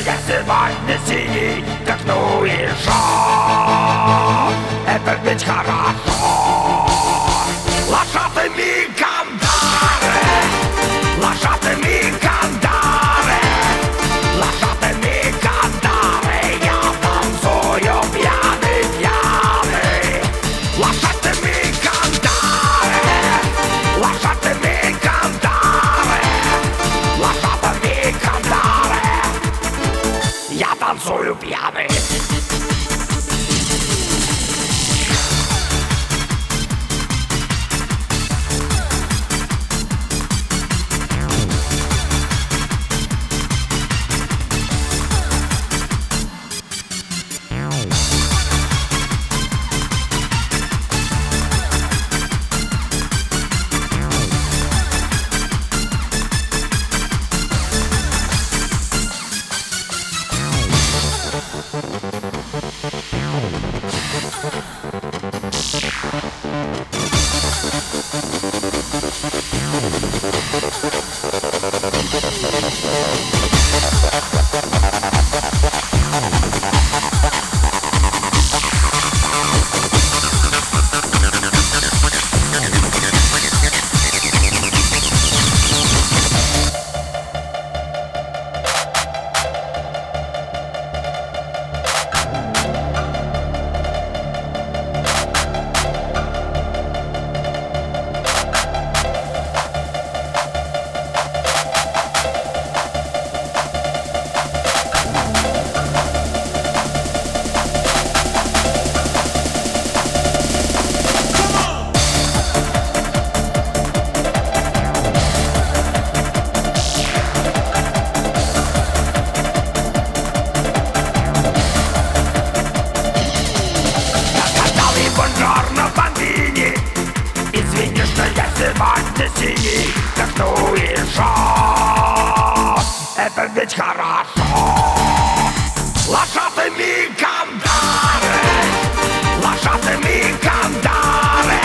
я сегодня синий, как ну и шо. Это ведь хорошо. Лошадами кандары, лошадами кандары, лошадами кандары. Я танцую пьяный, пьяный. Лошадами кандары, лошадами кандары, лошадами кандары. Я танцую пьяный. Извини, что я сегодня синий, как ну и шо. Это ведь хорошо. Лошадами кандары, лошадами кандары,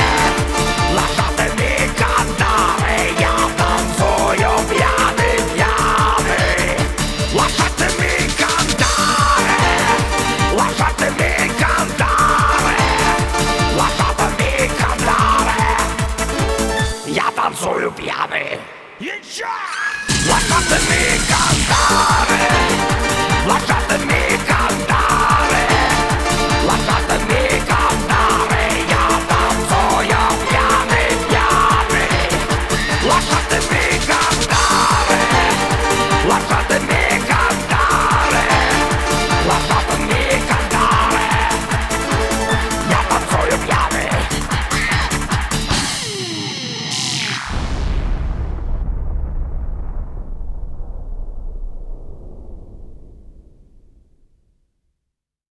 лошадами кандары. Я танцую пьяный, пьяный. Лошадами кандары, лошадами кандары, лошадами кандары. Я танцую пьяный. Лошадами